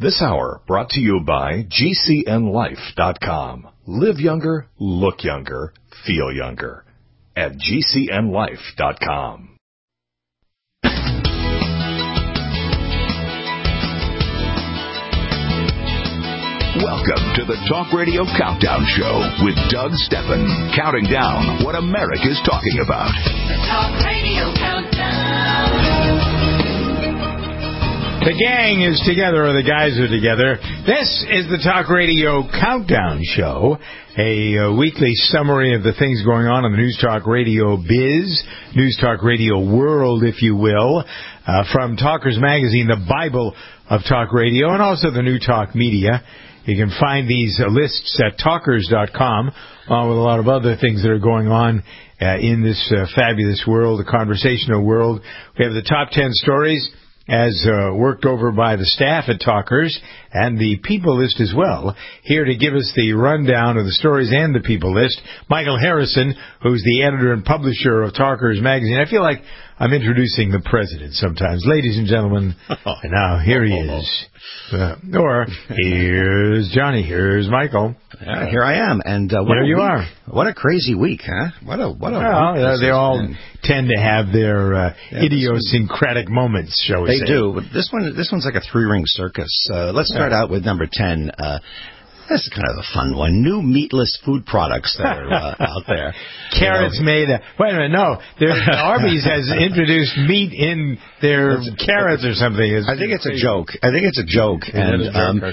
This hour brought to you by GCNLife.com. Live younger, look younger, feel younger. At GCNLife.com. Welcome to the Talk Radio Countdown Show with Doug Steppen, counting down what America's talking about. The Talk Radio Countdown. The gang is together, or the guys are together. This is the Talk Radio Countdown Show, a weekly summary of the things going on in the News Talk Radio biz, News Talk Radio world, if you will, from Talkers Magazine, the Bible of Talk Radio, and also the New Talk Media. You can find these lists at talkers.com, along with a lot of other things that are going on in this fabulous world, the conversational world. We have the top 10 stories as worked over by the staff at Talkers, and the People List as well. Here to give us the rundown of the stories and the People List, Michael Harrison, who's the editor and publisher of Talkers Magazine. I feel like I'm introducing the president sometimes. Ladies and gentlemen, and now here he is. Or here's Johnny, here's Michael. Here I am, and there you are. What a crazy week, huh? What a week they all tend to have their idiosyncratic moments, shall we say. They do, but this one's like a three-ring circus. Let's start out with number 10. This is kind of a fun one. New meatless food products that are out there. Carrots made wait a minute, no. Arby's has introduced meat in their carrots or something. I think it's a joke. And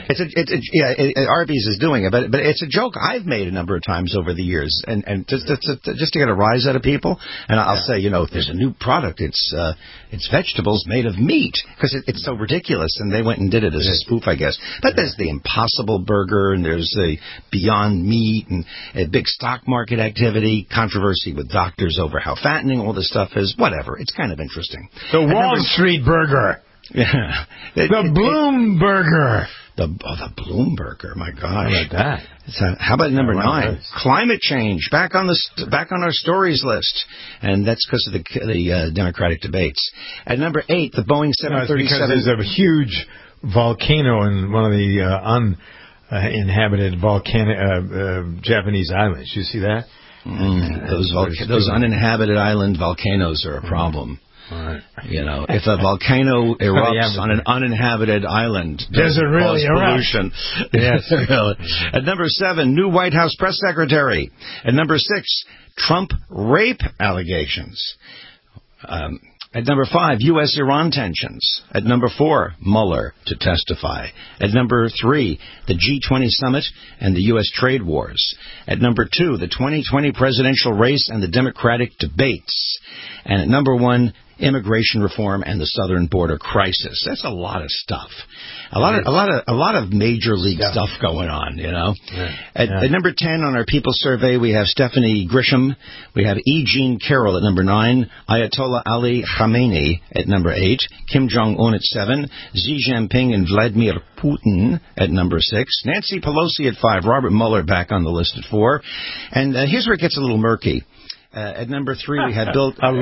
Arby's is doing it, but it's a joke I've made a number of times over the years, and just to get a rise out of people. And I'll say, there's a new product. It's vegetables made of meat, because it's so ridiculous, and they went and did it as a spoof, I guess. But there's the Impossible Burger, and there's the Beyond Meat, and a big stock market activity, controversy with doctors over how fattening all this stuff is. Whatever. It's kind of interesting. The Wall Street Burger. Yeah. The Bloom Burger. The Bloom Burger. My gosh. How about that? How about number 9? Climate change. Back on our stories list. And that's because of the Democratic debates. At number 8, the Boeing 737. Because there's a huge volcano in one of the uninhabited Japanese islands. You see that? Those uninhabited island volcanoes are a problem. Right. If a volcano erupts on an uninhabited island, does it really pollution? Yes. At number 7, new White House press secretary. At number 6, Trump rape allegations. At number 5, U.S.-Iran tensions. At number 4, Mueller to testify. At number 3, the G20 summit and the U.S. trade wars. At number 2, the 2020 presidential race and the Democratic debates. And at number 1, immigration reform and the southern border crisis. That's a lot of stuff. A lot of major league stuff going on, Yeah. At number 10 on our People survey, we have Stephanie Grisham. We have E. Jean Carroll at number 9. Ayatollah Ali Khamenei at number 8. Kim Jong-un at 7. Xi Jinping and Vladimir Putin at number 6. Nancy Pelosi at 5. Robert Mueller back on the list at 4. And here's where it gets a little murky. At number 3, we had Bill de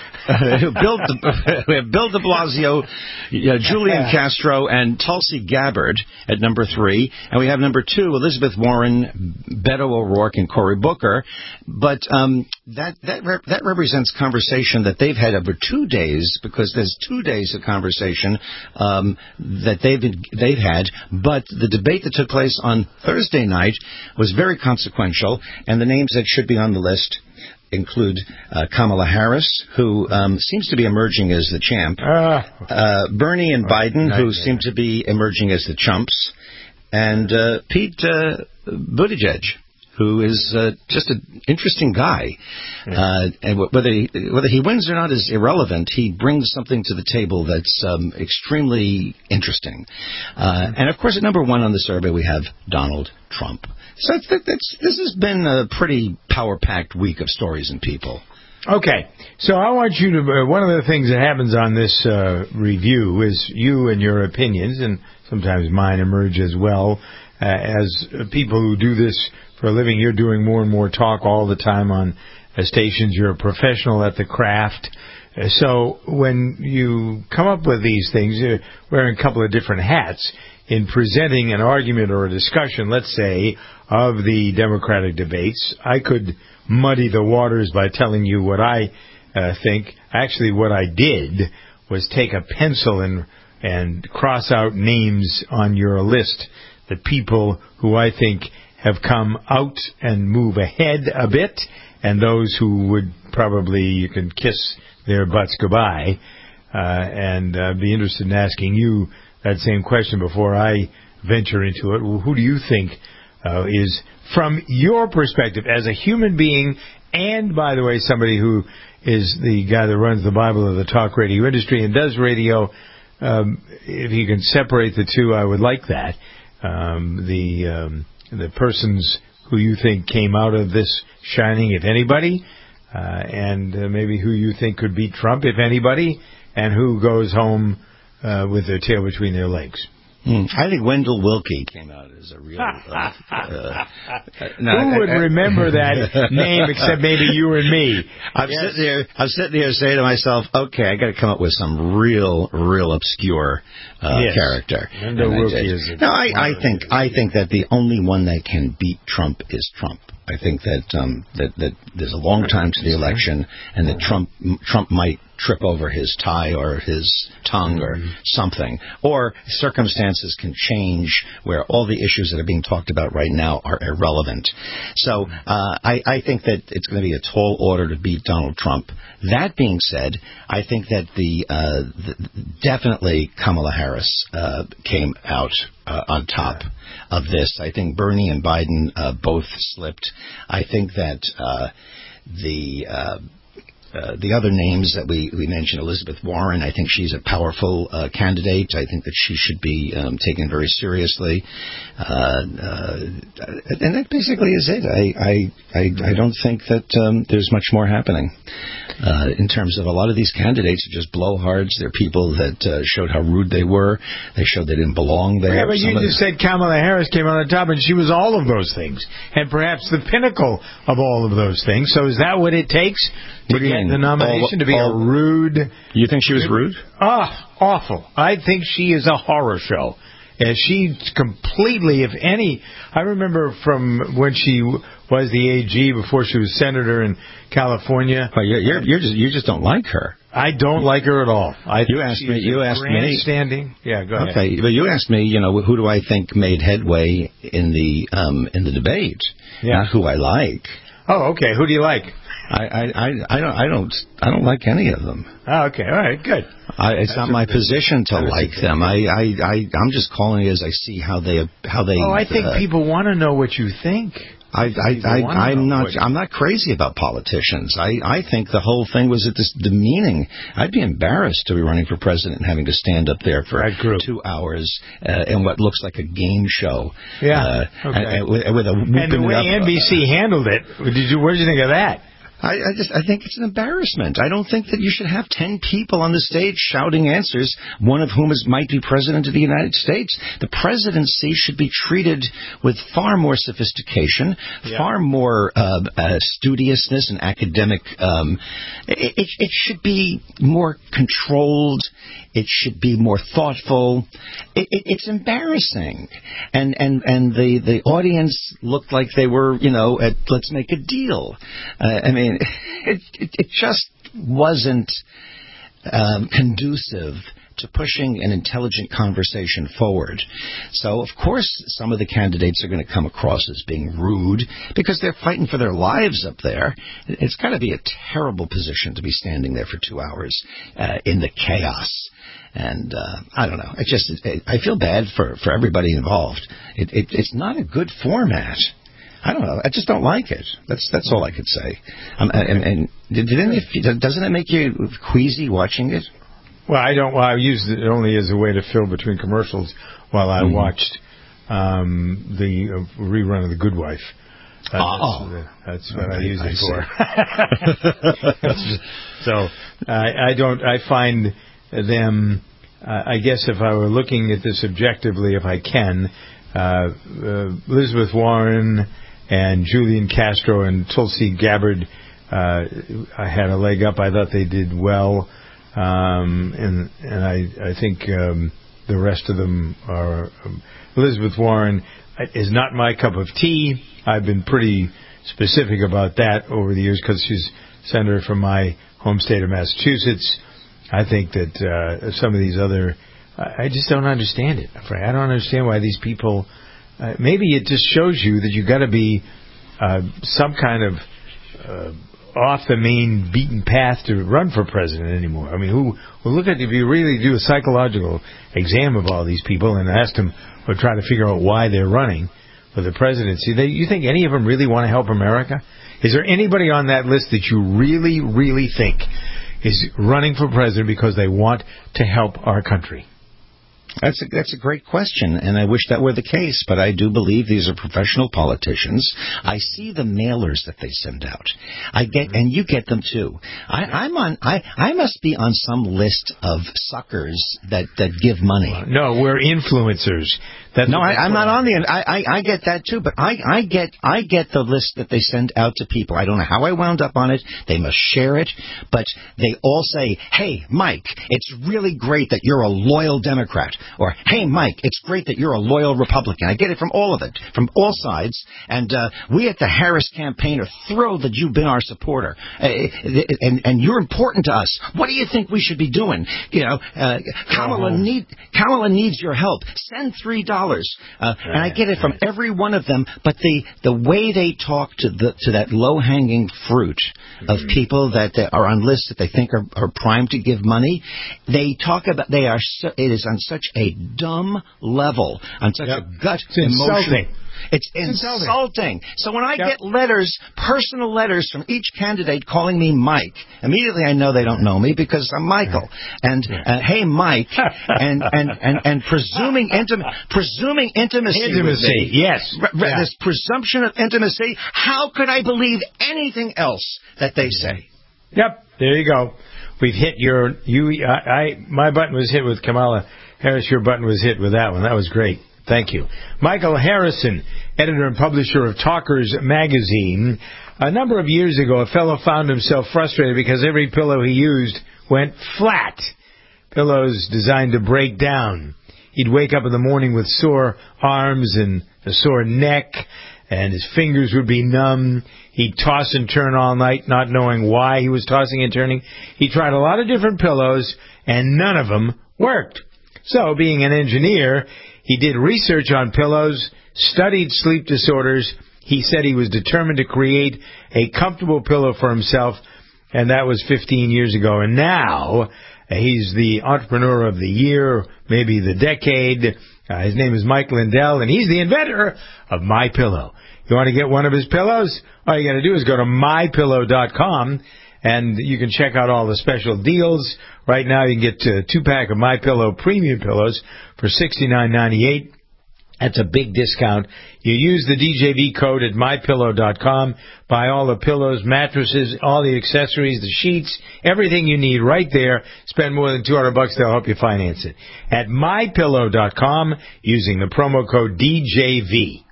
Blasio, Julian Castro, and Tulsi Gabbard at number 3. And we have number 2, Elizabeth Warren, Beto O'Rourke, and Cory Booker. But that represents conversation that they've had over 2 days, because there's 2 days of conversation that they've had. But the debate that took place on Thursday night was very consequential, and the names that should be on the list include Kamala Harris, who seems to be emerging as the champ, Bernie and Biden, who seem to be emerging as the chumps, and Pete Buttigieg, who is just an interesting guy. And whether he wins or not is irrelevant. He brings something to the table that's extremely interesting. And, of course, at number 1 on the survey, we have Donald Trump. So this has been a pretty power-packed week of stories and people. Okay, so I want you to, one of the things that happens on this review is you and your opinions, and sometimes mine emerge as well. As people who do this for a living, you're doing more and more talk all the time on stations. You're a professional at the craft. So when you come up with these things, you're wearing a couple of different hats. in presenting an argument or a discussion, let's say, of the Democratic debates, I could muddy the waters by telling you what I think. Actually, what I did was take a pencil and cross out names on your list, the people who I think have come out and move ahead a bit, and those who would probably, you can kiss their butts goodbye, and be interested in asking you that same question before I venture into it. Well, who do you think is, from your perspective, as a human being, and, by the way, somebody who is the guy that runs the Bible of the talk radio industry and does radio, if you can separate the two, I would like that. The persons who you think came out of this shining, if anybody, and maybe who you think could beat Trump, if anybody, and who goes home with their tail between their legs. I think Wendell Willkie came out as a real... who would remember that name except maybe you and me? I'm sitting here saying to myself, okay, I got to come up with some real obscure character. Wendell Willkie is... I think that the only one that can beat Trump is Trump. I think that that there's a long time to the election, and that Trump might trip over his tie or his tongue or something, or circumstances can change where all the issues that are being talked about right now are irrelevant. So I think that it's going to be a tall order to beat Donald Trump. That being said, I think that definitely Kamala Harris came out on top of this. I think Bernie and Biden both slipped. I think that the other names that we mentioned, Elizabeth Warren, I think she's a powerful candidate. I think that she should be taken very seriously. And that basically is it. I don't think that there's much more happening. In terms of a lot of these candidates are just blowhards. They're people that showed how rude they were. They showed they didn't belong there. Yeah, but you just said Kamala Harris came on top, and she was all of those things, and perhaps the pinnacle of all of those things. So is that what it takes to get the nomination, to be a rude... You think she was rude? Awful. I think she is a horror show. And she completely, if any... I remember from when she was the AG before she was senator in California. Well, you just don't like her. I don't like her at all. You asked me. Grandstanding. Yeah, go ahead. Okay, but you asked me. Who do I think made headway in the debate? Yeah. Not who I like. Oh, okay. Who do you like? I don't like any of them. Oh, okay. All right. Good. It's not my position to like them. I'm just calling it as I see how they. Oh, I think people want to know what you think. I'm not crazy about politicians. I think the whole thing was demeaning. I'd be embarrassed to be running for president and having to stand up there for 2 hours in what looks like a game show. Yeah. Okay. With a and the way NBC handled it, what did you think of that? I think it's an embarrassment. I don't think that you should have 10 people on the stage shouting answers, one of whom might be president of the United States. The presidency should be treated with far more sophistication, far more studiousness and academic. It should be more controlled. It should be more thoughtful. It's embarrassing, and the audience looked like they were, at let's make a deal. I mean, it just wasn't conducive to pushing an intelligent conversation forward. So, of course, some of the candidates are going to come across as being rude because they're fighting for their lives up there. It's got to be a terrible position to be standing there for 2 hours in the chaos. And I don't know. I feel bad for everybody involved. It's not a good format. I don't know. I just don't like it. That's all I could say. And doesn't it make you queasy watching it? Well, I don't. Well, I used it only as a way to fill between commercials while I watched the rerun of The Good Wife. That's what I use it for. So I don't. I find them. I guess if I were looking at this objectively, if I can, Elizabeth Warren and Julian Castro and Tulsi Gabbard, I had a leg up. I thought they did well. And I think The rest of them are... Elizabeth Warren is not my cup of tea. I've been pretty specific about that over the years because she's senator from my home state of Massachusetts. I think that some of these other... I just don't understand it. I don't understand why these people... maybe it just shows you that you've got to be some kind of off the main beaten path to run for president anymore. I mean, who will look at if you really do a psychological exam of all these people and ask them or try to figure out why they're running for the presidency, you think any of them really want to help America? Is there anybody on that list that you really, really think is running for president because they want to help our country? That's a great question, and I wish that were the case, but I do believe these are professional politicians. I see the mailers that they send out. And you get them too. I must be on some list of suckers that give money. No, we're influencers. I'm not on the. I get that too, but I get the list that they send out to people. I don't know how I wound up on it. They must share it, but they all say, "Hey, Mike, it's really great that you're a loyal Democrat," or "Hey, Mike, it's great that you're a loyal Republican." I get it from all of it, from all sides, and we at the Harris campaign are thrilled that you've been our supporter, and you're important to us. What do you think we should be doing? Kamala needs your help. Send $3. And I get it from every one of them, but the way they talk to that low-hanging fruit of people that are on lists that they think are primed to give money, they talk about it is on such a dumb level, on such a gut emotion. It's insulting. So when I get personal letters from each candidate calling me Mike, immediately I know they don't know me because I'm Michael. And hey, Mike, and presuming intimacy with me. Yes. This presumption of intimacy. How could I believe anything else that they say? Yep. There you go. We've hit my button was hit with Kamala Harris. Your button was hit with that one. That was great. Thank you. Michael Harrison, editor and publisher of Talkers Magazine. A number of years ago, a fellow found himself frustrated because every pillow he used went flat. Pillows designed to break down. He'd wake up in the morning with sore arms and a sore neck, and his fingers would be numb. He'd toss and turn all night, not knowing why he was tossing and turning. He tried a lot of different pillows, and none of them worked. So, being an engineer, he did research on pillows, studied sleep disorders. He said he was determined to create a comfortable pillow for himself, and that was 15 years ago. And now, he's the entrepreneur of the year, maybe the decade. His name is Mike Lindell, and he's the inventor of MyPillow. You want to get one of his pillows? All you got to do is go to MyPillow.com, and you can check out all the special deals. Right now, you can get a 2-pack of MyPillow premium pillows for $69.98. That's a big discount. You use the DJV code at MyPillow.com. Buy all the pillows, mattresses, all the accessories, the sheets, everything you need right there. Spend more than $200. They'll help you finance it. At MyPillow.com, using the promo code DJV.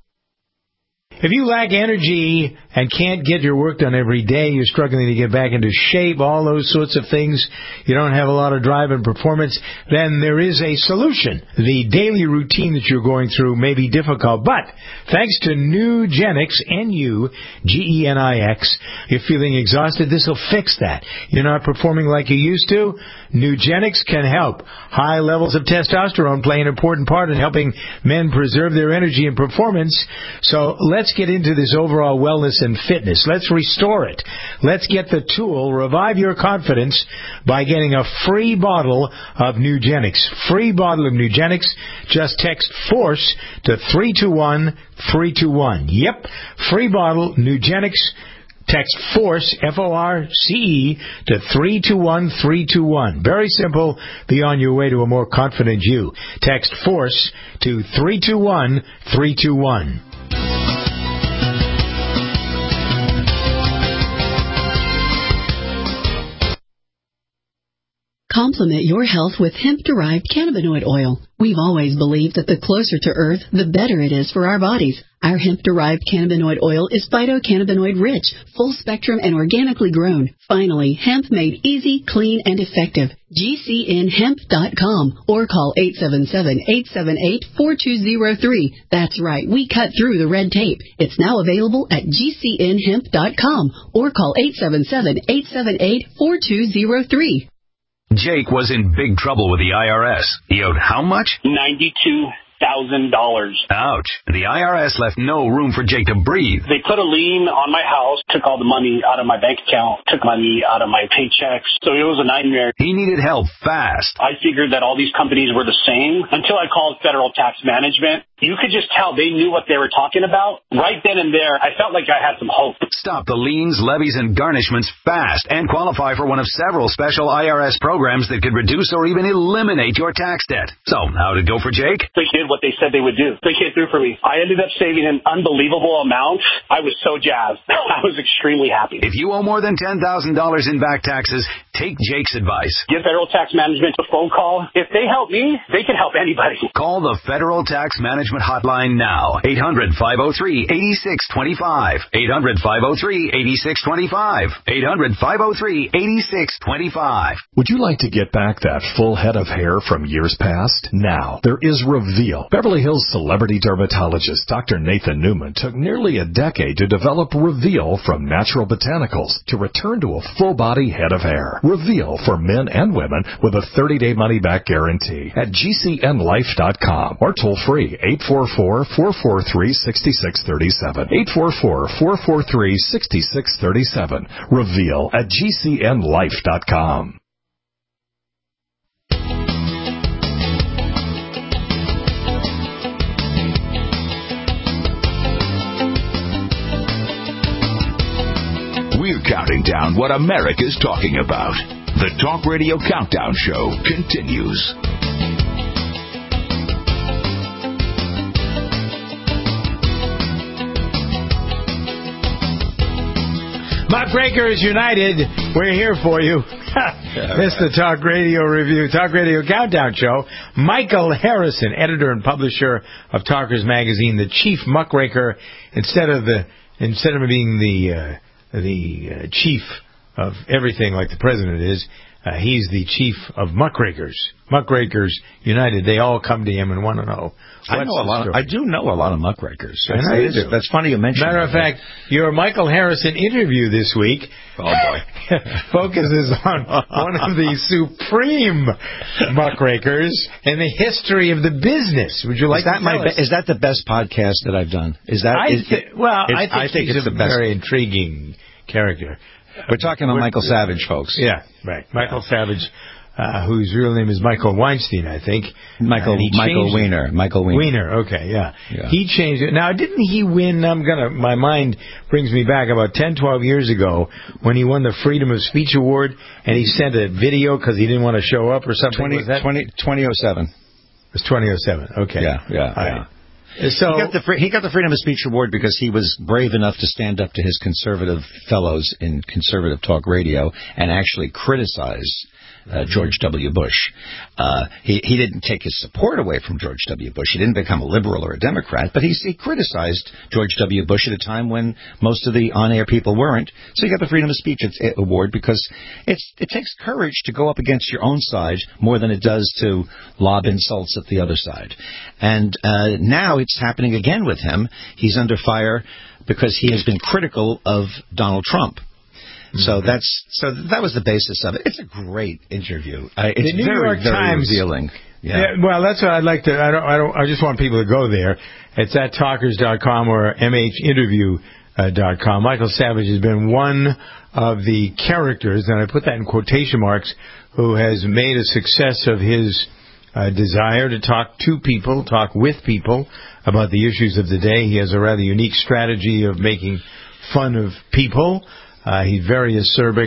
If you lack energy and can't get your work done every day, you're struggling to get back into shape, all those sorts of things, you don't have a lot of drive and performance, then there is a solution. The daily routine that you're going through may be difficult, but thanks to Nugenix, Nugenix, you're feeling exhausted, this will fix that. You're not performing like you used to? Nugenix can help. High levels of testosterone play an important part in helping men preserve their energy and performance. So let's get into this overall wellness and fitness. Let's restore it. Let's get the tool, revive your confidence, by getting a free bottle of Nugenix. Free bottle of Nugenix. Just text FORCE to 321-321. Yep, free bottle, Nugenix. Text FORCE, F-O-R-C-E, to 321-321. Very simple. Be on your way to a more confident you. Text FORCE to 321-321. Complement your health with hemp-derived cannabinoid oil. We've always believed that the closer to Earth, the better it is for our bodies. Our hemp-derived cannabinoid oil is phytocannabinoid-rich, full-spectrum, and organically grown. Finally, hemp made easy, clean, and effective. GCNhemp.com or call 877-878-4203. That's right, we cut through the red tape. It's now available at GCNhemp.com or call 877-878-4203. Jake was in big trouble with the IRS. He owed how much? $92,000. Ouch. The IRS left no room for Jake to breathe. They put a lien on my house, took all the money out of my bank account, took money out of my paychecks. So it was a nightmare. He needed help fast. I figured that all these companies were the same until I called Federal Tax Management. You could just tell they knew what they were talking about. Right then and there, I felt like I had some hope. Stop the liens, levies, and garnishments fast and qualify for one of several special IRS programs that could reduce or even eliminate your tax debt. So, how'd it go for Jake? They did what they said they would do. They came through for me. I ended up saving an unbelievable amount. I was so jazzed. I was extremely happy. If you owe more than $10,000 in back taxes, take Jake's advice. Give Federal Tax Management a phone call. If they help me, they can help anybody. Call the Federal Tax Management hotline now. 800-503-8625. 800-503-8625. 800-503-8625. Would you like to get back that full head of hair from years past? Now, there is Reveal. Beverly Hills celebrity dermatologist Dr. Nathan Newman took nearly a decade to develop Reveal from natural botanicals to return to a full-body head of hair. Reveal for men and women with a 30-day money-back guarantee at GCNlife.com or toll-free 844-443-6637. 844-443-6637. Reveal at GCNlife.com. We're counting down what America's talking about. The Talk Radio Countdown Show continues. Muckrakers United, we're here for you. This is the Talk Radio Review, Talk Radio Countdown Show. Michael Harrison, editor and publisher of Talkers Magazine, the chief muckraker, instead of being the chief of everything like the president is, he's the chief of muckrakers. Muckrakers United, they all come to him and want to know. I do know a lot of muckrakers. I know you do. That's funny you mention Matter of fact, your Michael Harrison interview this week focuses on one of the supreme muckrakers in the history of the business. Would you like to tell us? Is that the best podcast that I've done? I think it's a very intriguing character. We're talking about Michael Savage, folks. Yeah, right. Michael Savage, whose real name is Michael Weinstein, I think. Michael Weiner. Weiner, okay, yeah. He changed it. Now, didn't he win? My mind brings me back about 10, 12 years ago when he won the Freedom of Speech Award and he sent a video because he didn't want to show up or something. 2007. It was 2007, okay. Yeah. So he got the Freedom of Speech Award because he was brave enough to stand up to his conservative fellows in conservative talk radio and actually criticize George W. Bush. He didn't take his support away from George W. Bush. He didn't become a liberal or a Democrat, but he criticized George W. Bush at a time when most of the on-air people weren't. So he got the Freedom of Speech Award because it takes courage to go up against your own side more than it does to lob insults at the other side. And now it's happening again with him. He's under fire because he has been critical of Donald Trump. So that was the basis of it. It's a great interview. It's the New York Times, very revealing. Yeah, well, that's what I'd like to. I just want people to go there. It's at talkers.com or mhinterview.com. Michael Savage has been one of the characters, and I put that in quotation marks, who has made a success of his desire to talk to people, talk with people about the issues of the day. He has a rather unique strategy of making fun of people. He's very acerbic.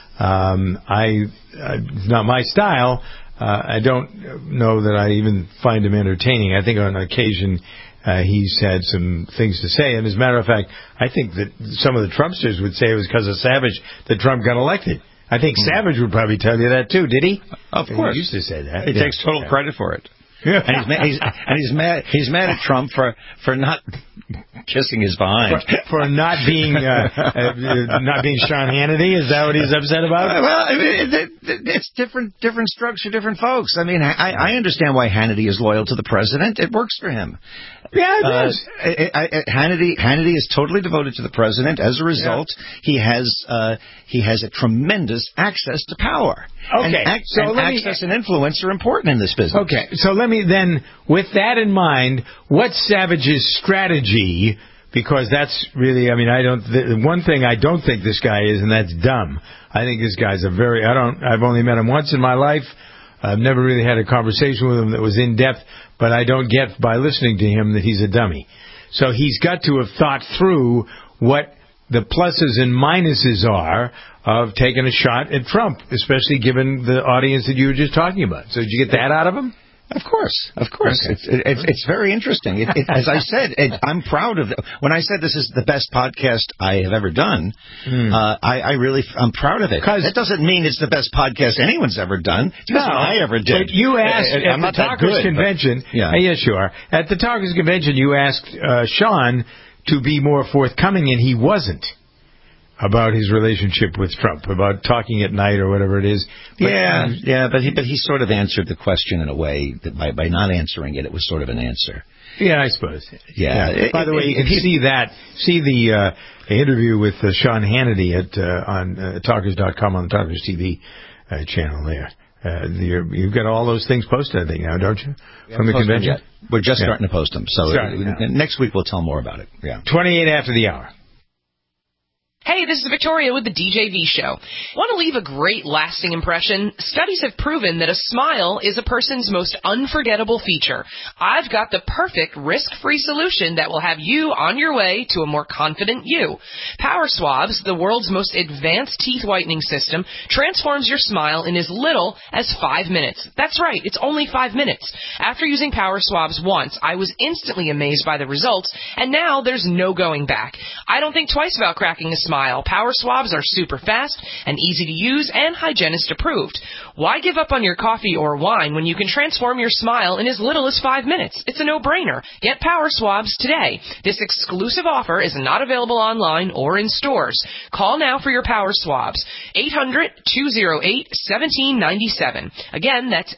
It's not my style. I don't know that I even find him entertaining. I think on occasion he's had some things to say. And as a matter of fact, I think that some of the Trumpsters would say it was because of Savage that Trump got elected. I think Savage would probably tell you that too. Did he? Of course, He used to say that. He takes total credit for it. Yeah. And he's mad. He's mad at Trump for not kissing his behind. For not being Sean Hannity. Is that what he's upset about? Well, I mean, it's different strokes for different folks. I mean, I understand why Hannity is loyal to the president. It works for him. Yeah, it does. Hannity is totally devoted to the president. As a result, he has a tremendous access to power. Okay, access and influence are important in this business. Okay, so let me then, with that in mind, what's Savage's strategy? Because that's really, I mean, one thing I don't think this guy is, and that's dumb. I think this guy's I've only met him once in my life. I've never really had a conversation with him that was in depth, but I don't get by listening to him that he's a dummy. So he's got to have thought through what the pluses and minuses are of taking a shot at Trump, especially given the audience that you were just talking about. So did you get that out of him? Of course. Okay. It's very interesting. As I said, I'm proud of it. When I said this is the best podcast I have ever done, I'm proud of it. That doesn't mean it's the best podcast anyone's ever done. It's not I ever did. But you asked at the Talkers Convention. Yes, you are. At the Talkers Convention, you asked Sean to be more forthcoming, and he wasn't. About his relationship with Trump, about talking at night or whatever it is. But he sort of answered the question in a way that by not answering it, it was sort of an answer. Yeah, I suppose. Yeah. By the way, you can see the interview with Sean Hannity on Talkers.com on the Talkers TV channel there. You've got all those things posted, I think, now, don't you? From the convention? We're just starting to post them. So next week we'll tell more about it. Yeah. 28 after the hour. Hey, this is Victoria with the DJV Show. Want to leave a great lasting impression? Studies have proven that a smile is a person's most unforgettable feature. I've got the perfect risk-free solution that will have you on your way to a more confident you. Power Swabs, the world's most advanced teeth whitening system, transforms your smile in as little as 5 minutes. That's right, it's only 5 minutes. After using Power Swabs once, I was instantly amazed by the results, and now there's no going back. I don't think twice about cracking a smile. Power Swabs are super fast and easy to use and hygienist approved. Why give up on your coffee or wine when you can transform your smile in as little as 5 minutes? It's a no-brainer. Get Power Swabs today. This exclusive offer is not available online or in stores. Call now for your Power Swabs. 800-208-1797. Again, that's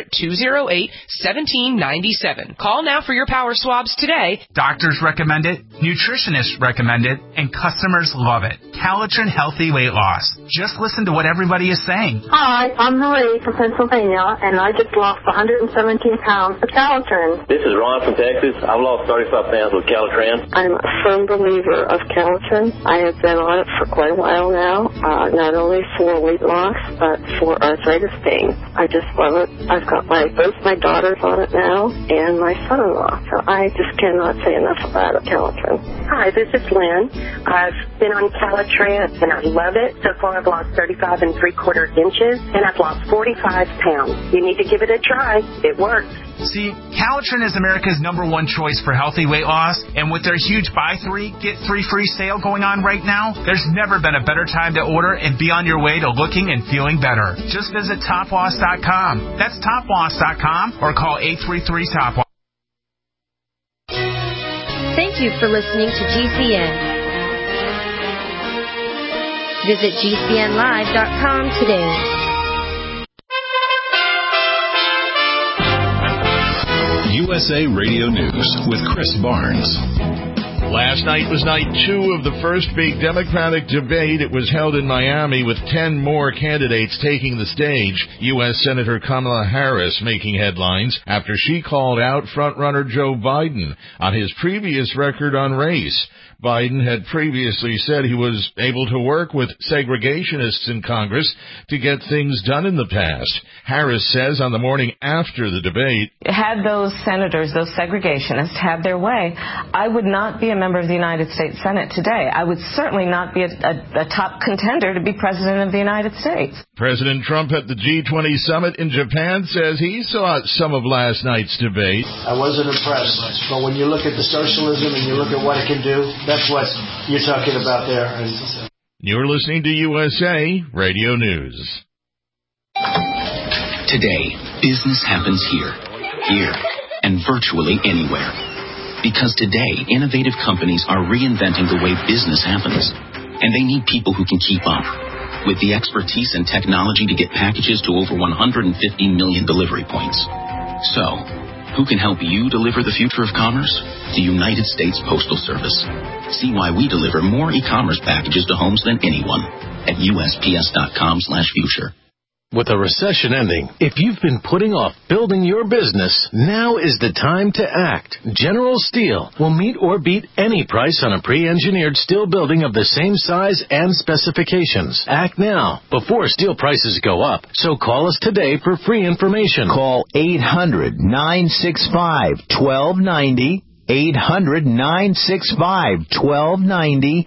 800-208-1797. Call now for your Power Swabs today. Doctors recommend it, nutritionists recommend it, and customers love it. Calitrin Healthy Weight Loss. Just listen to what everybody is saying. Hi, I'm Marie from Pennsylvania, and I just lost 117 pounds with Calitrin. This is Ron from Texas. I've lost 35 pounds with Calitrin. I'm a firm believer of Calitrin. I have been on it for quite a while now, not only for weight loss, but for arthritis pain. I just love it. I've got both my daughters on it now, and my son-in-law. So I just cannot say enough about Calitrin. Hi, this is Lynn. I've been on Calitrin, and I love it. So far, I've lost 35 3/4 inches, and I've lost 45 pounds. You need to give it a try. It works. See, Calitrin is America's #1 choice for healthy weight loss, and with their huge buy 3, get 3 free sale going on right now, there's never been a better time to order and be on your way to looking and feeling better. Just visit toploss.com. That's toploss.com or call 833-TOP-LOSS. Thank you for listening to GCN. Visit GCNlive.com today. USA Radio News with Chris Barnes. Last night was night 2 of the first big Democratic debate. It was held in Miami with 10 more candidates taking the stage. U.S. Senator Kamala Harris making headlines after she called out frontrunner Joe Biden on his previous record on race. Biden had previously said he was able to work with segregationists in Congress to get things done in the past. Harris says on the morning after the debate, had those senators, those segregationists, had their way, I would not be a member of the United States Senate today. I would certainly not be a top contender to be president of the United States. President Trump at the G20 summit in Japan says he saw some of last night's debate. I wasn't impressed, but when you look at the socialism and you look at what it can do, that's what you're talking about there. And You're listening to USA Radio News. Today, business happens here, and virtually anywhere. Because today, innovative companies are reinventing the way business happens, and they need people who can keep up. With the expertise and technology to get packages to over 150 million delivery points. So, who can help you deliver the future of commerce? The United States Postal Service. See why we deliver more e-commerce packages to homes than anyone at USPS.com/future. With a recession ending, if you've been putting off building your business, now is the time to act. General Steel will meet or beat any price on a pre-engineered steel building of the same size and specifications. Act now, before steel prices go up. So call us today for free information. Call 800-965-1290. 800-965-1290.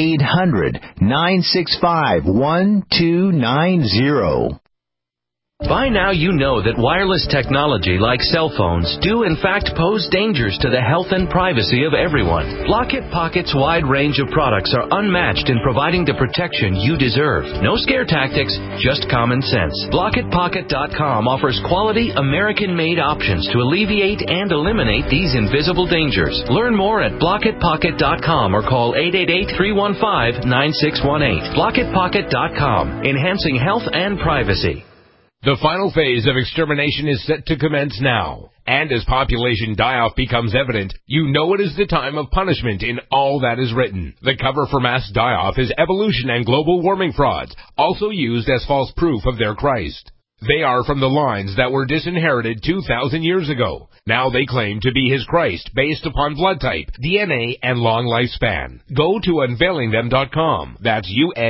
800-965-1290. By now you know that wireless technology like cell phones do in fact pose dangers to the health and privacy of everyone. Block-It Pocket's wide range of products are unmatched in providing the protection you deserve. No scare tactics, just common sense. BlockItPocket.com offers quality American-made options to alleviate and eliminate these invisible dangers. Learn more at BlockItPocket.com or call 888-315-9618. BlockItPocket.com, enhancing health and privacy. The final phase of extermination is set to commence now. And as population die-off becomes evident, you know it is the time of punishment in all that is written. The cover for mass die-off is evolution and global warming frauds, also used as false proof of their Christ. They are from the lines that were disinherited 2,000 years ago. Now they claim to be his Christ based upon blood type, DNA, and long lifespan. Go to unveilingthem.com. That's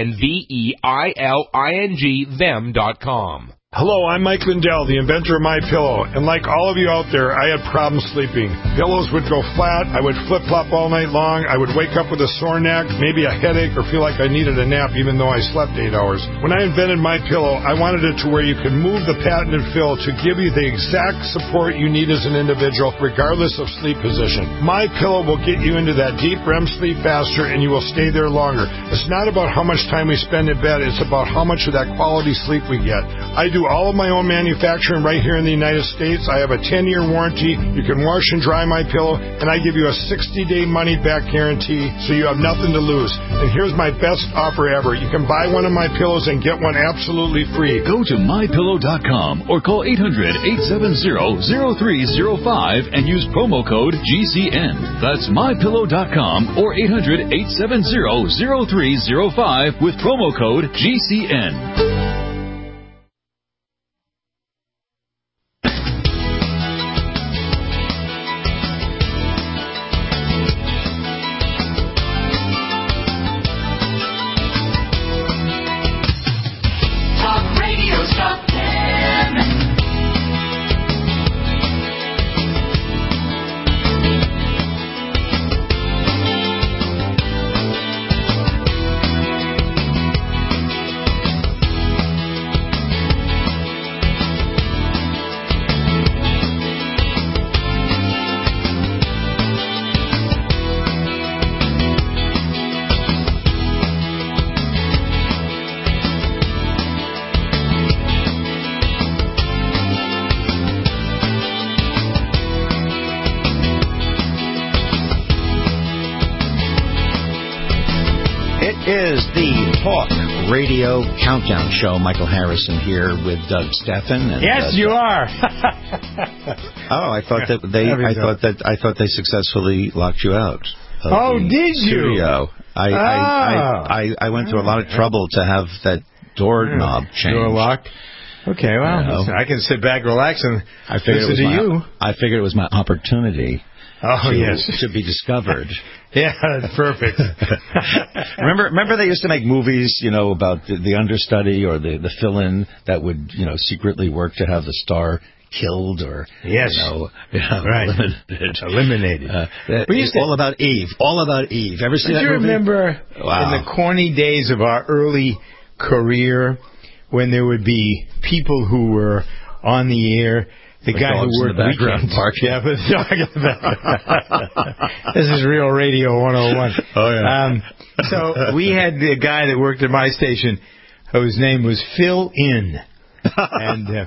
UNVEILING them.com. Hello, I'm Mike Lindell, the inventor of MyPillow, and like all of you out there, I had problems sleeping. Pillows would go flat, I would flip-flop all night long, I would wake up with a sore neck, maybe a headache, or feel like I needed a nap even though I slept 8 hours. When I invented MyPillow, I wanted it to where you could move the patented fill to give you the exact support you need as an individual, regardless of sleep position. MyPillow will get you into that deep REM sleep faster, and you will stay there longer. It's not about how much time we spend in bed, it's about how much of that quality sleep we get. I do all of my own manufacturing right here in the United States. I have a 10-year warranty. You can wash and dry my pillow, and I give you a 60-day money-back guarantee, so you have nothing to lose. And here's my best offer ever. You can buy one of my pillows and get one absolutely free. Go to mypillow.com or call 800-870-0305 and use promo code GCN. That's mypillow.com or 800-870-0305 with promo code GCN. Radio Countdown Show. Michael Harrison here with Doug Steffen. And, yes, you are. I thought they successfully locked you out. Did studio. you? I went through a lot of trouble to have that doorknob changed. Door locked. Okay, well, I can sit back, relax, and listen to you. I figured it was my opportunity. To be discovered. Yeah, that's perfect. Remember they used to make movies, about the understudy or the fill-in that would, secretly work to have the star killed or, eliminated. All About Eve. All About Eve. Ever seen that movie? Do you remember in the corny days of our early career when there would be people who were on the air the guy who worked in the background park. Yeah, but this is Real Radio 101. Oh, yeah. So we had the guy that worked at my station whose name was Phil In. And there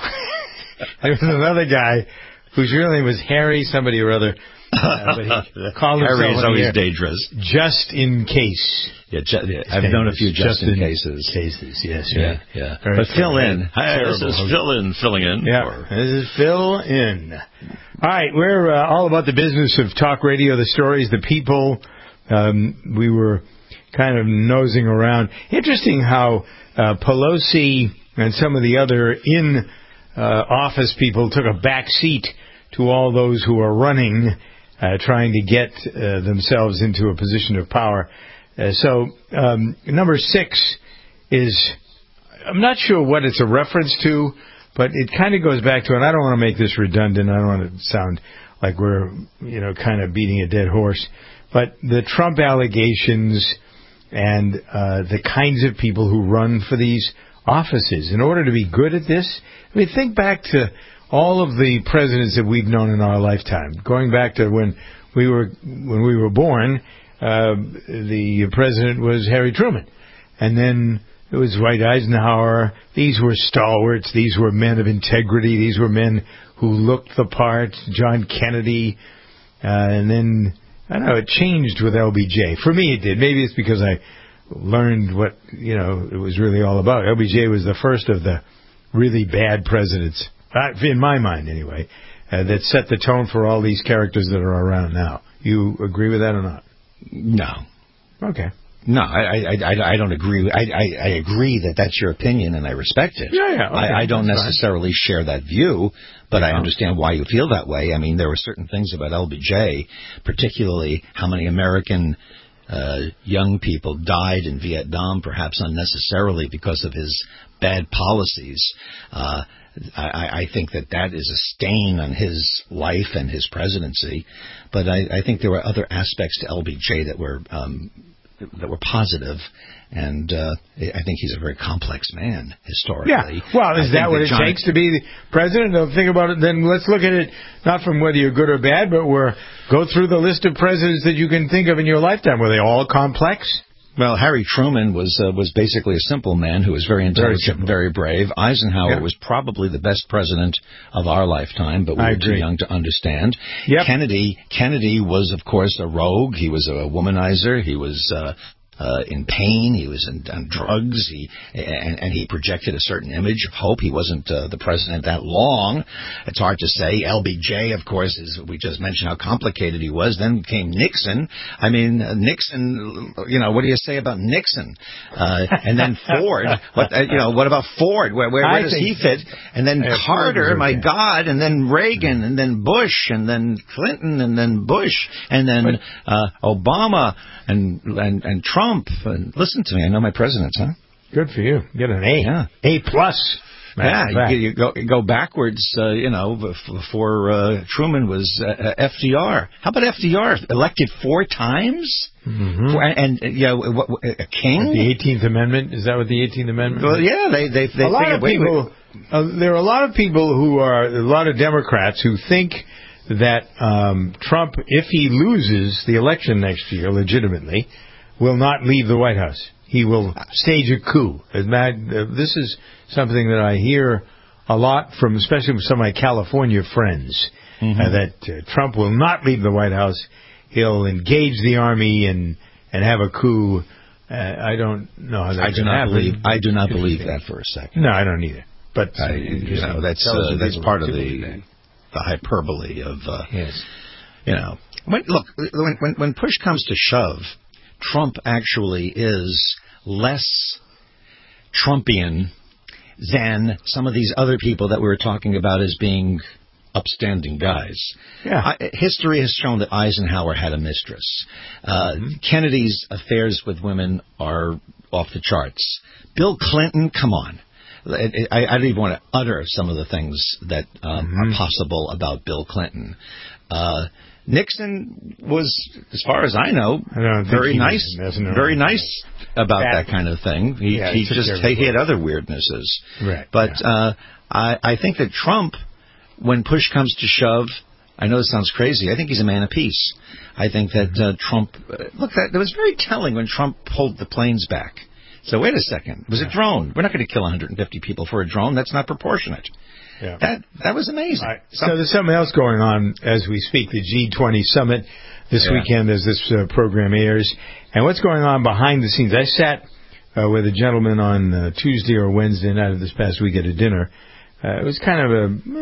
was another guy whose real name was Harry somebody or other. But he called himself Harry is always dangerous. Just in case. Yeah, I've known a few just in cases. Yes. Yeah. Very But Phil In. Hi, this is Phil In filling in. Yeah, this is Phil In. All right, we're all about the business of talk radio, the stories, the people. We were kind of nosing around. Interesting how Pelosi and some of the other in-office people took a back seat to all those who are running, trying to get themselves into a position of power. So number 6 is, I'm not sure what it's a reference to, but it kind of goes back to, and I don't want to make this redundant, I don't want to sound like we're, kind of beating a dead horse, but the Trump allegations and the kinds of people who run for these offices. In order to be good at this, I mean, think back to all of the presidents that we've known in our lifetime, going back to when we were born. The president was Harry Truman, and then it was Dwight Eisenhower. These were stalwarts. These were men of integrity. These were men who looked the part. John Kennedy, and then I don't know. It changed with LBJ. For me, it did. Maybe it's because I learned what it was really all about. LBJ was the first of the really bad presidents, in my mind anyway, that set the tone for all these characters that are around now. You agree with that or not? No. Okay. No, I don't agree. I agree that that's your opinion, and I respect it. Yeah. Okay. I don't necessarily share that view, but I understand why you feel that way. I mean, there were certain things about LBJ, particularly how many American young people died in Vietnam, perhaps unnecessarily because of his bad policies. I think that is a stain on his life and his presidency. But I think there were other aspects to LBJ that were positive, and I think he's a very complex man historically. Yeah. Well, is that what it takes to be the president? Don't think about it. Then let's look at it not from whether you're good or bad, but go through the list of presidents that you can think of in your lifetime. Were they all complex? Well, Harry Truman was basically a simple man who was very intelligent and very brave. Eisenhower was probably the best president of our lifetime, but we were too young to understand. Yep. Kennedy was, of course, a rogue. He was a womanizer. He was in pain. He was on drugs. He projected a certain image of hope. He wasn't the president that long. It's hard to say. LBJ, of course, we just mentioned how complicated he was. Then came Nixon. I mean, Nixon. What do you say about Nixon? And then Ford. What about Ford? Where does he fit? And then Carter. My God. And then Reagan. And then Bush. And then Clinton. And then Bush. And then Obama. And Trump. And listen to me, I know my presidents, huh? Good for you. Get an A. Yeah. A+. Yeah, you go backwards, before Truman was FDR. How about FDR? Elected 4 times? Mm-hmm. And a king? The 18th Amendment? Is that what the 18th Amendment Well, yeah, they a lot of people. There are a lot of people a lot of Democrats who think that Trump, if he loses the election next year legitimately, will not leave the White House. He will stage a coup. This is something that I hear a lot from, especially from some of my California friends, that Trump will not leave the White House. He'll engage the army and have a coup. I don't know how that's going to happen. I do not believe that for a second. No, I don't either. But that's part of the hyperbole of yes. When push comes to shove, Trump actually is less Trumpian than some of these other people that we were talking about as being upstanding guys. Yeah. History has shown that Eisenhower had a mistress. Kennedy's affairs with women are off the charts. Bill Clinton, come on. I don't even want to utter some of the things that are possible about Bill Clinton. Nixon was, as far as I know, very nice about that kind of thing. He had other weirdnesses. Right. But I think that Trump when push comes to shove, I know this sounds crazy, I think he's a man of peace. I think that Trump... Look, that was very telling when Trump pulled the planes back. So wait a second. It was a drone. We're not going to kill 150 people for a drone. That's not proportionate. Yeah. That was amazing. Right. So there's something else going on as we speak, the G20 summit this weekend as this program airs. And what's going on behind the scenes? I sat with a gentleman on Tuesday or Wednesday night of this past week at a dinner. It was kind of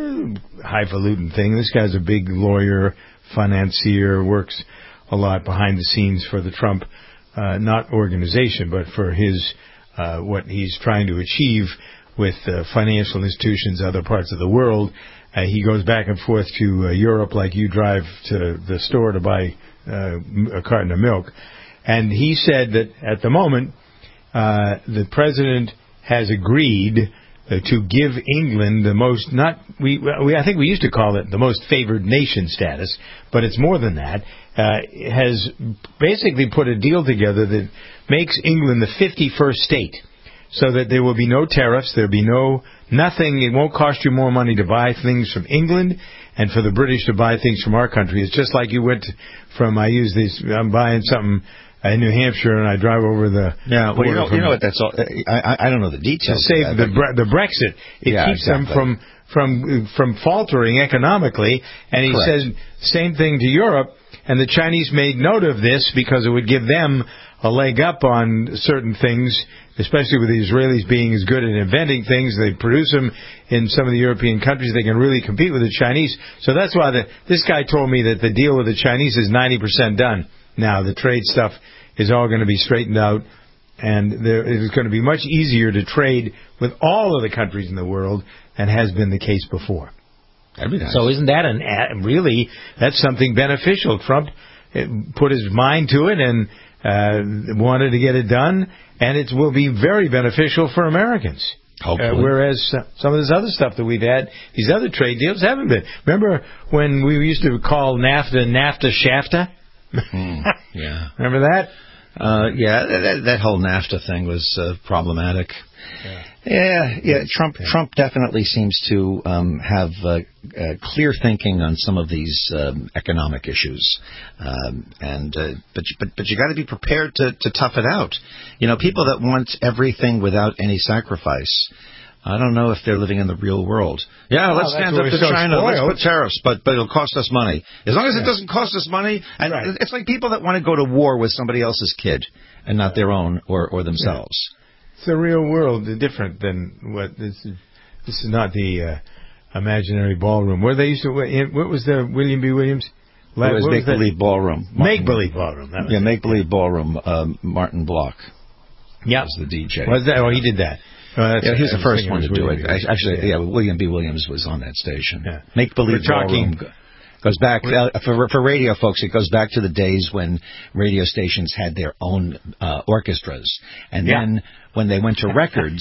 a highfalutin thing. This guy's a big lawyer, financier, works a lot behind the scenes for the Trump, not organization, but for his what he's trying to achieve with financial institutions, other parts of the world. He goes back and forth to Europe like you drive to the store to buy a carton of milk. And he said that at the moment, the president has agreed to give England the most, I think we used to call it the most favored nation status, but it's more than that, has basically put a deal together that makes England the 51st state, so that there will be no tariffs, there'll be nothing, it won't cost you more money to buy things from England and for the British to buy things from our country. It's just like you went from, I'm buying something in New Hampshire, and I drive over the well, you know what that's all. I don't know the details. To save the Brexit, it keeps them from faltering economically. And he says same thing to Europe. And the Chinese made note of this because it would give them a leg up on certain things, especially with the Israelis being as good at inventing things. They produce them in some of the European countries. They can really compete with the Chinese. So that's why this guy told me that the deal with the Chinese is 90% done. Now, the trade stuff is all going to be straightened out, and it is going to be much easier to trade with all of the countries in the world than has been the case before. Nice. So isn't that really, that's something beneficial? Trump put his mind to it and wanted to get it done, and it will be very beneficial for Americans. Hopefully. Whereas some of this other stuff that we've had, these other trade deals haven't been. Remember when we used to call NAFTA Shafta? Yeah. Remember that? That whole NAFTA thing was problematic. Yeah. Trump definitely seems to have clear thinking on some of these economic issues, but you got to be prepared to tough it out. You know, people that want everything without any sacrifice, I don't know if they're living in the real world. Yeah, let's stand up to China. Let's put tariffs, but it'll cost us money. As long as it doesn't cost us money, and it's like people that want to go to war with somebody else's kid and not their own or themselves. It's the real world, different than what this is. This is not the imaginary ballroom where they used to. What was the William B. Williams? It was Make Believe Ballroom. Make Believe Ballroom. Make Believe Ballroom. Martin Block. Yeah, was the DJ. Was that? Oh, he did that. He was the first one to do it. Actually, William B. Williams was on that station. Yeah. Make Believe Ballroom goes back for radio folks. It goes back to the days when radio stations had their own orchestras, and then when they went to records,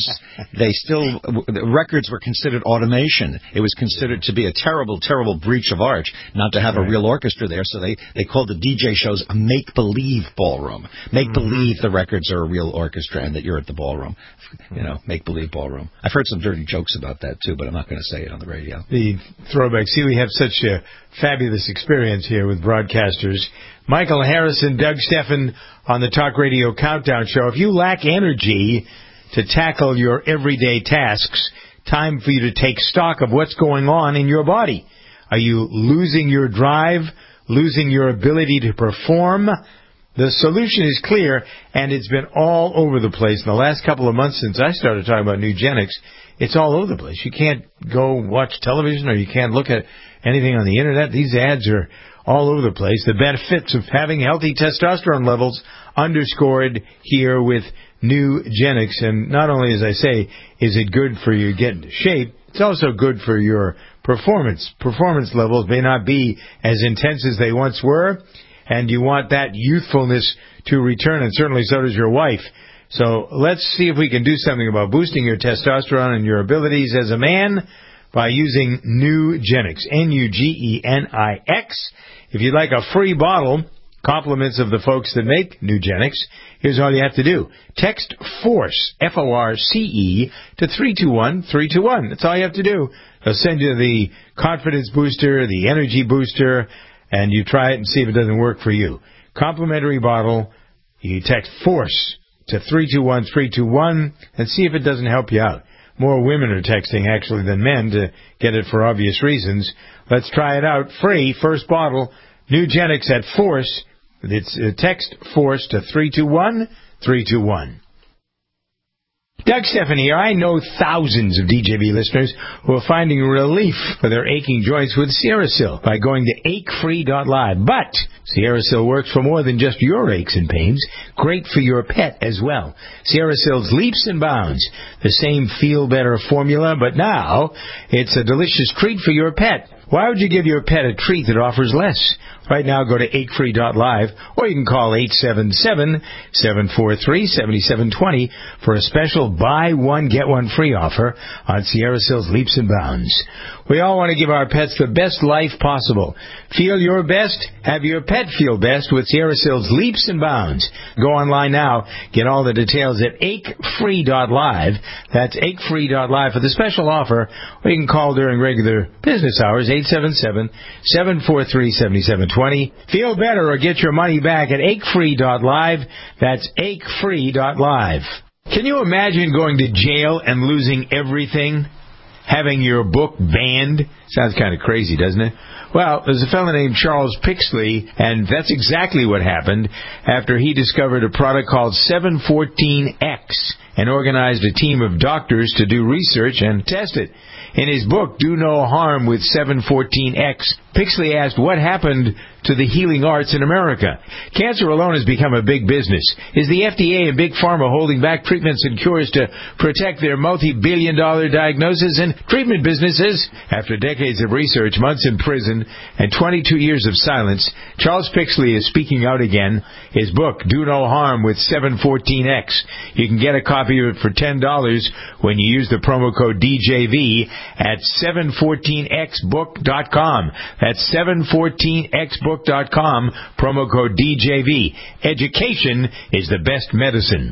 the records were considered automation. It was considered to be a terrible, terrible breach of art not to have a real orchestra there. So they called the DJ shows a make-believe ballroom. Make-believe the records are a real orchestra and that you're at the ballroom. You know, make-believe ballroom. I've heard some dirty jokes about that, too, but I'm not going to say it on the radio. The throwback. See, we have such a fabulous experience here with broadcasters. Michael Harris and Doug Steffen on the Talk Radio Countdown Show. If you lack energy to tackle your everyday tasks, time for you to take stock of what's going on in your body. Are you losing your drive, losing your ability to perform? The solution is clear, and it's been all over the place. In the last couple of months since I started talking about Nugenics, it's all over the place. You can't go watch television or you can't look at anything on the Internet. These ads are all over the place. The benefits of having healthy testosterone levels underscored here with Nugenics. And not only, as I say, is it good for you to get into shape, it's also good for your performance. Performance levels may not be as intense as they once were, and you want that youthfulness to return, and certainly so does your wife. So let's see if we can do something about boosting your testosterone and your abilities as a man by using Nugenics, Nugenix. If you'd like a free bottle, compliments of the folks that make Nugenics, here's all you have to do. Text FORCE, F-O-R-C-E, to 321-321. That's all you have to do. They'll send you the confidence booster, the energy booster, and you try it and see if it doesn't work for you. Complimentary bottle. You text FORCE to 321-321 and see if it doesn't help you out. More women are texting, actually, than men to get it for obvious reasons. Let's try it out. Free, first bottle, Nugenics at FORCE. It's text FORCE to 321-321. Doug Stephan here. I know thousands of DJV listeners who are finding relief for their aching joints with SierraSil by going to achefree.live. But SierraSil works for more than just your aches and pains. Great for your pet as well. SierraSil's leaps and bounds. The same feel-better formula, but now it's a delicious treat for your pet. Why would you give your pet a treat that offers less? Right now, go to achefree.live, or you can call 877-743-7720 for a special buy one, get one free offer on SierraSil's Leaps and Bounds. We all want to give our pets the best life possible. Feel your best, have your pet feel best with SierraSil's Leaps and Bounds. Go online now, get all the details at achefree.live. That's achefree.live for the special offer, or you can call during regular business hours, 877-743-7720. Feel better or get your money back at achefree.live. That's achefree.live. Can you imagine going to jail and losing everything? Having your book banned? Sounds kind of crazy, doesn't it? Well, there's a fellow named Charles Pixley, and that's exactly what happened after he discovered a product called 714X and organized a team of doctors to do research and test it. In his book, Do No Harm with 714X, Pixley asked what happened to the healing arts in America. Cancer alone has become a big business. Is the FDA and Big Pharma holding back treatments and cures to protect their multi-billion-dollar diagnosis and treatment businesses? After decades of research, months in prison, and 22 years of silence, Charles Pixley is speaking out again. His book, Do No Harm with 714X. You can get a copy of it for $10 when you use the promo code DJV at 714xbook.com. That's 714xbook.com, promo code DJV. Education is the best medicine.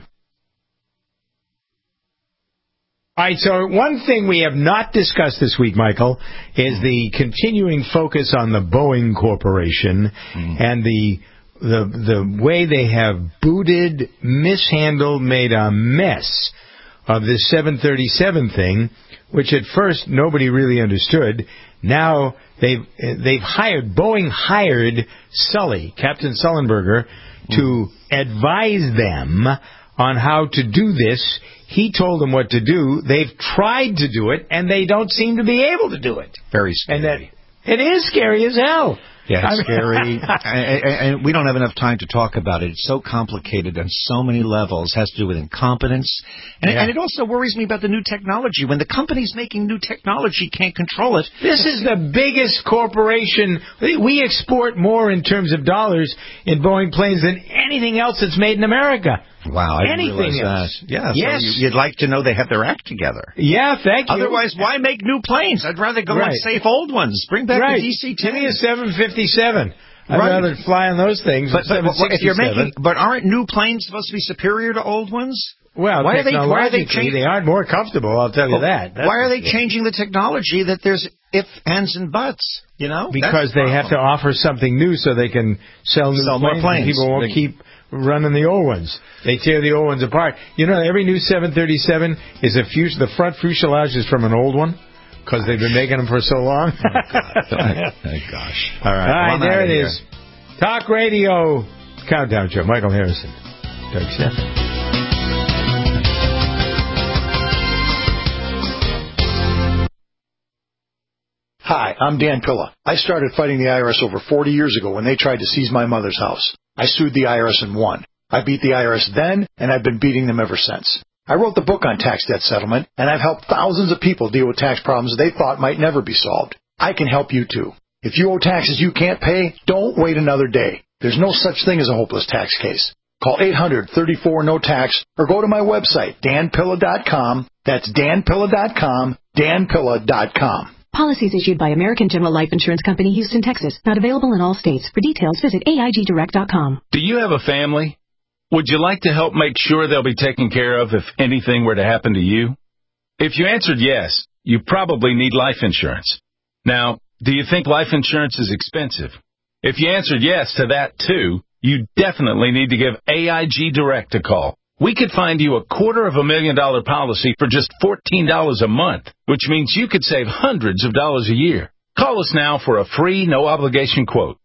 All right, so one thing we have not discussed this week, Michael, is the continuing focus on the Boeing Corporation and the way they have booted, mishandled, made a mess of this 737 thing, which at first nobody really understood. Now Boeing hired Sully, Captain Sullenberger, to advise them on how to do this. He told them what to do. They've tried to do it, and they don't seem to be able to do it. Very scary. It is scary as hell. Yeah, it's scary. And we don't have enough time to talk about it. It's so complicated on so many levels. It has to do with incompetence. And it also worries me about the new technology. When the companies making new technology can't control it. This is the biggest corporation. We export more in terms of dollars in Boeing planes than anything else that's made in America. Wow, I didn't realize that. Yeah, yes. So you'd like to know they have their act together. Yeah, thank you. Otherwise, why make new planes? I'd rather go and save old ones. Bring back the DC-10. Give me a 757. I'd rather fly on those things. But aren't new planes supposed to be superior to old ones? Well, why are they aren't more comfortable, I'll tell you that. Why are they changing the technology that there's if, ands, and buts? You know? Because they have to offer something new so they can sell more planes. People won't keep running the old ones. They tear the old ones apart. You know, every new 737 is the front fuselage is from an old one because they've been making them for so long. Oh, God. Thank gosh. All right, there it is. Talk Radio Countdown Show. Michael Harrison. Doug Stephan. Hi, I'm Dan Pilla. I started fighting the IRS over 40 years ago when they tried to seize my mother's house. I sued the IRS and won. I beat the IRS then, and I've been beating them ever since. I wrote the book on tax debt settlement, and I've helped thousands of people deal with tax problems they thought might never be solved. I can help you too. If you owe taxes you can't pay, don't wait another day. There's no such thing as a hopeless tax case. Call 800-34-NO-TAX or go to my website, danpilla.com. That's danpilla.com, danpilla.com. Policies issued by American General Life Insurance Company, Houston, Texas. Not available in all states. For details, visit AIGdirect.com. Do you have a family? Would you like to help make sure they'll be taken care of if anything were to happen to you? If you answered yes, you probably need life insurance. Now, do you think life insurance is expensive? If you answered yes to that, too, you definitely need to give AIG Direct a call. We could find you a $250,000 policy for just $14 a month, which means you could save hundreds of dollars a year. Call us now for a free, no-obligation quote.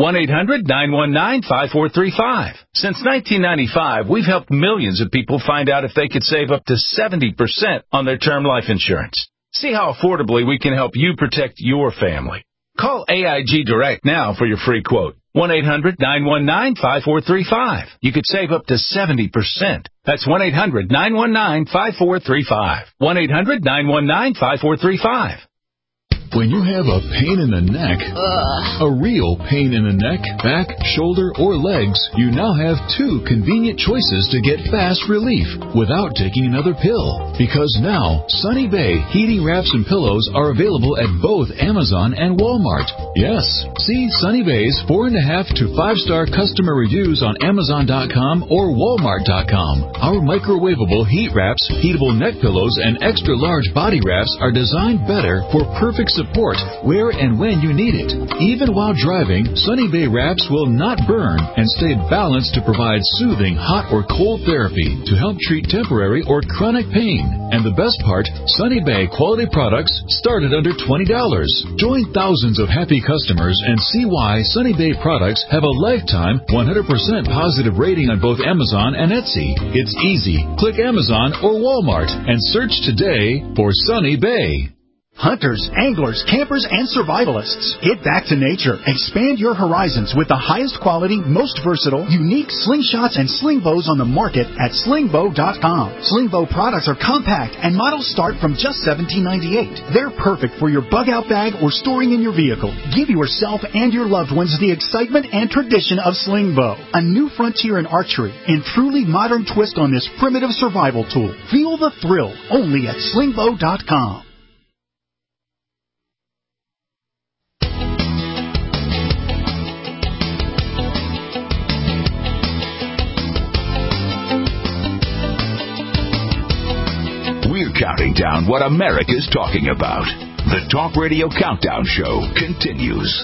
1-800-919-5435. Since 1995, we've helped millions of people find out if they could save up to 70% on their term life insurance. See how affordably we can help you protect your family. Call AIG Direct now for your free quote. 1-800-919-5435. You could save up to 70%. That's 1-800-919-5435. 1-800-919-5435. When you have a pain in the neck, a real pain in the neck, back, shoulder, or legs, you now have two convenient choices to get fast relief without taking another pill. Because now, Sunny Bay heating wraps and pillows are available at both Amazon and Walmart. Yes, see Sunny Bay's 4.5 to 5-star customer reviews on Amazon.com or Walmart.com. Our microwavable heat wraps, heatable neck pillows, and extra large body wraps are designed better for perfect support where and when you need it. Even while driving, Sunny Bay wraps will not burn and stay balanced to provide soothing hot or cold therapy to help treat temporary or chronic pain. And the best part, Sunny Bay quality products start at under $20. Join thousands of happy customers and see why Sunny Bay products have a lifetime 100% positive rating on both Amazon and Etsy. It's easy. Click Amazon or Walmart and search today for Sunny Bay. Hunters, anglers, campers, and survivalists. Get back to nature. Expand your horizons with the highest quality, most versatile, unique slingshots and sling bows on the market at slingbow.com. Slingbow products are compact and models start from just $17.98. They're perfect for your bug-out bag or storing in your vehicle. Give yourself and your loved ones the excitement and tradition of Slingbow, a new frontier in archery and truly modern twist on this primitive survival tool. Feel the thrill only at slingbow.com. We're counting down what America's talking about. The Talk Radio Countdown Show continues.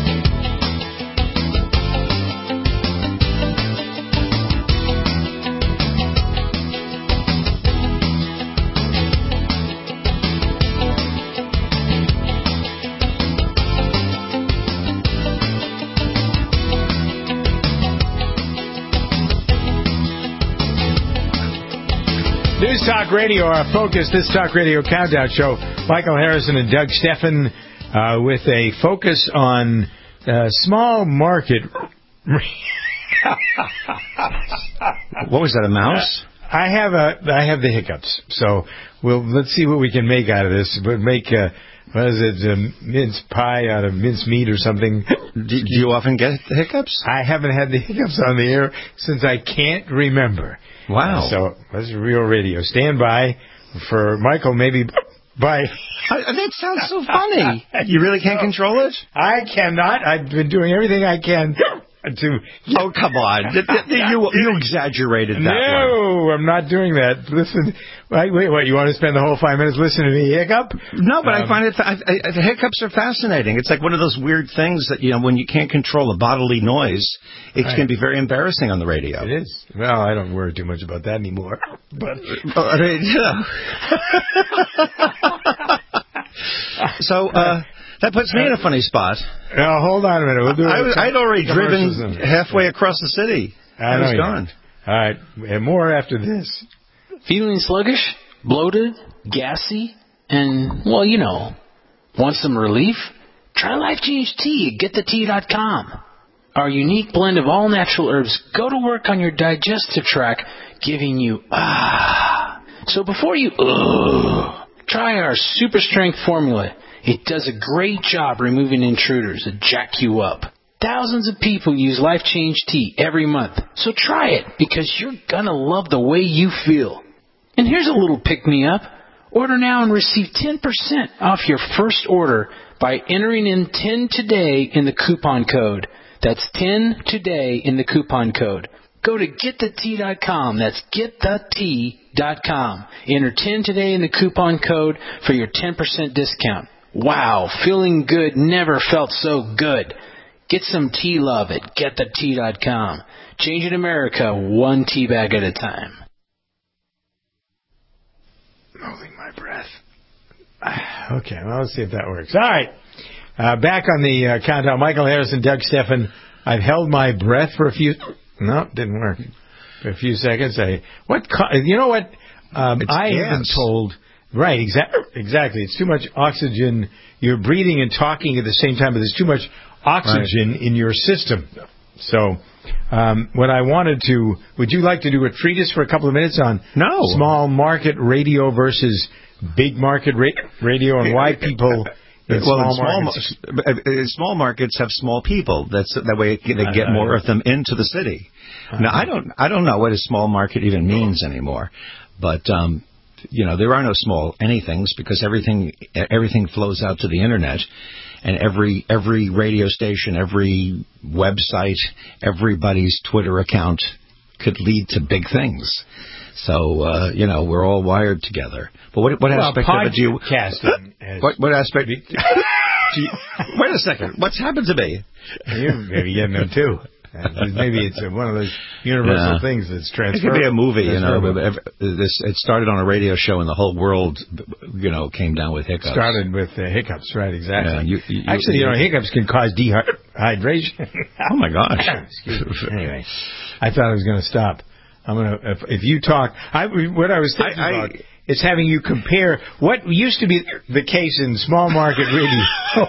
News Talk Radio, our focus, this Talk Radio Countdown Show. Michael Harrison and Doug Steffen with a focus on small market. What was that, a mouse? I have the hiccups, so let's see what we can make out of this. But make what is it, mince pie out of mince meat or something? Do you often get the hiccups? I haven't had the hiccups on the air since I can't remember. Wow. So that's real radio. Stand by for Michael, maybe by... That sounds so funny. You really can't control it? I cannot. I've been doing everything I can to... Oh, come on. You exaggerated that one. No, I'm not doing that. Listen, wait, what, you want to spend the whole 5 minutes listening to me hiccup? No, but I find the hiccups are fascinating. It's like one of those weird things that, when you can't control a bodily noise, it can be very embarrassing on the radio. It is. Well, I don't worry too much about that anymore. But So, that puts me in a funny spot. Now, hold on a minute. We'll do I'd already driven halfway across the city. I was gone. All right. And more after this. Feeling sluggish, bloated, gassy, and, want some relief? Try Life Change Tea at GetTheTea.com. Our unique blend of all-natural herbs go to work on your digestive tract, giving you So before you try our super strength formula. It does a great job removing intruders that jack you up. Thousands of people use Life Change Tea every month, so try it because you're gonna love the way you feel. And here's a little pick-me-up. Order now and receive 10% off your first order by entering in 10 today in the coupon code. That's 10 today in the coupon code. Go to getthetea.com. That's getthetea.com. Enter 10 today in the coupon code for your 10% discount. Wow, feeling good never felt so good. Get some tea love at getthetea.com. Changing America one tea bag at a time. Holding my breath. Okay, well, let's see if that works. All right. Back on the countdown. Michael Harrison, Doug Stephan. I've held my breath for a few... No, it didn't work. For a few seconds. You know what? I have been told... Right, exactly. It's too much oxygen. You're breathing and talking at the same time, but there's too much oxygen in your system. So, what I wanted to... Would you like to do a treatise for a couple of minutes on small market radio versus big market radio and why people... Small markets have small people. That way they get more of them into the city. Now, I don't know what a small market even means anymore, but there are no small anythings because everything flows out to the internet, and every radio station, every website, everybody's Twitter account could lead to big things. So we're all wired together. But what aspect of it do you... What aspect... Wait a second. What's happened to me? You maybe getting them too. Maybe it's one of those universal things that's transferred. It could be a movie, It started on a radio show, and the whole world, came down with hiccups. Started with hiccups, right? Exactly. Actually, hiccups can cause dehydration. Oh my gosh! Excuse me. Anyway, I thought I was going to stop. I'm gonna. If you talk, what I was thinking about is having you compare what used to be the case in small market radio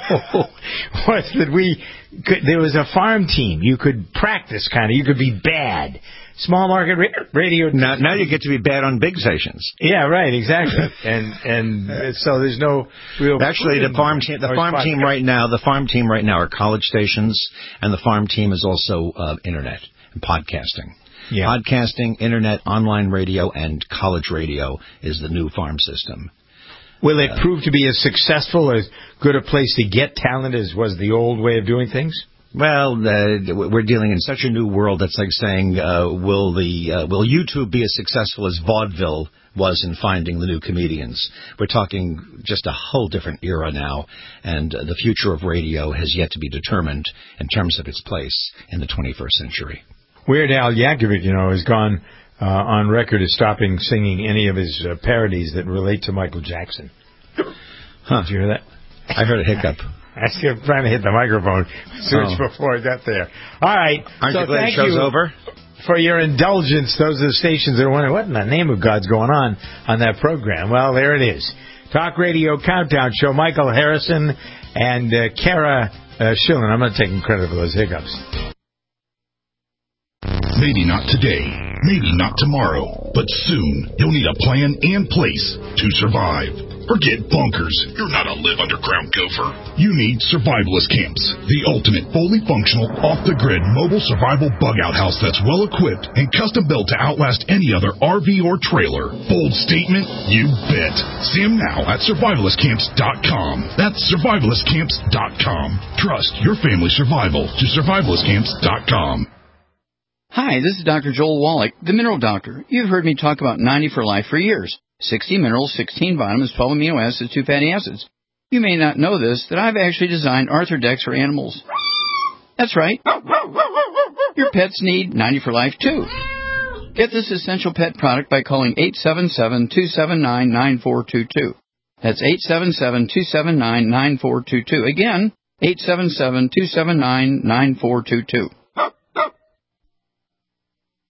was that there was a farm team. You could practice you could be bad. Small market radio. Now you get to be bad on big stations. Yeah, right, exactly. and so there's no real. Actually, the farm team right now are college stations, and the farm team is also internet and podcasting. Yeah. Podcasting, internet, online radio, and college radio is the new farm system. Will it prove to be as successful, as good a place to get talent as was the old way of doing things? Well, we're dealing in such a new world that's like saying, will YouTube be as successful as vaudeville was in finding the new comedians? We're talking just a whole different era now, and the future of radio has yet to be determined in terms of its place in the 21st century. Weird Al Yankovic, has gone on record as stopping singing any of his parodies that relate to Michael Jackson. Did you hear that? I heard a hiccup. I was trying to hit the microphone switch before I got there. All right. Aren't you glad the show's over? For your indulgence, those are the stations that are wondering, what in the name of God's going on that program? Well, there it is. Talk Radio Countdown Show. Michael Harrison and Kara Schillen. I'm not taking credit for those hiccups. Maybe not today, maybe not tomorrow, but soon you'll need a plan and place to survive. Forget bunkers. You're not a live underground gopher. You need Survivalist Camps, the ultimate fully functional, off-the-grid mobile survival bug-out house that's well-equipped and custom-built to outlast any other RV or trailer. Bold statement? You bet. See them now at survivalistcamps.com. That's survivalistcamps.com. Trust your family survival to survivalistcamps.com. Hi, this is Dr. Joel Wallach, the Mineral Doctor. You've heard me talk about 90 for Life for years. 60 minerals, 16 vitamins, 12 amino acids, 2 fatty acids. You may not know this, that I've actually designed Arthrodex for animals. That's right. Your pets need 90 for Life, too. Get this essential pet product by calling 877-279-9422. That's 877-279-9422. Again, 877-279-9422.